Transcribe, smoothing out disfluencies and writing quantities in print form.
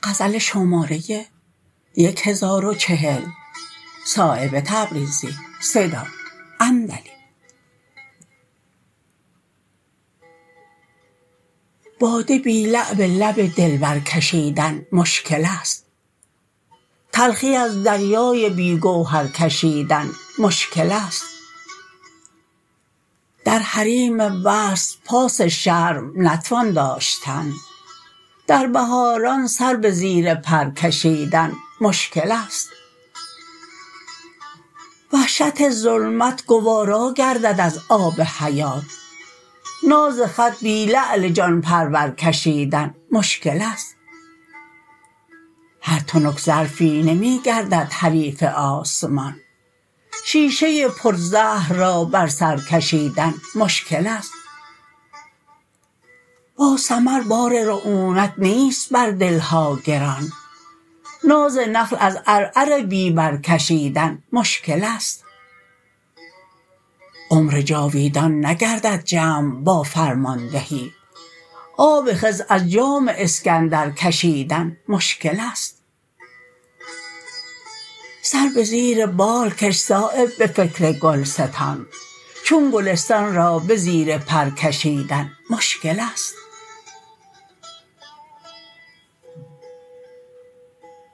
باده بی لعل به لب دلبر کشیدن مشکل است. تلخی از دریای بی گوهر کشیدن مشکل است. در حریم وصل پاس شرم نتوان داشتن. در بهاران سر به زیر پر کشیدن مشکل است. وحشت ظلمت گوارا گردد از آب حیات. ناز خط بی لعل جان پرور کشیدن مشکل است. هر تنک ظرفی نمی گردد حریف آسمان. شیشه پر زهر را بر سر کشیدن مشکل است. با ثمر بار رعونت نیست بر دلها گران. ناز نخل از عرعر بی بر کشیدن مشکل است. عمر جاویدان نگردد جمع با فرماندهی. آب خضر از جام اسکندر کشیدن مشکل است. سر به زیر بال کش صایب به فکر گلستان. چون گلستان را به زیر پر کشیدن مشکل است.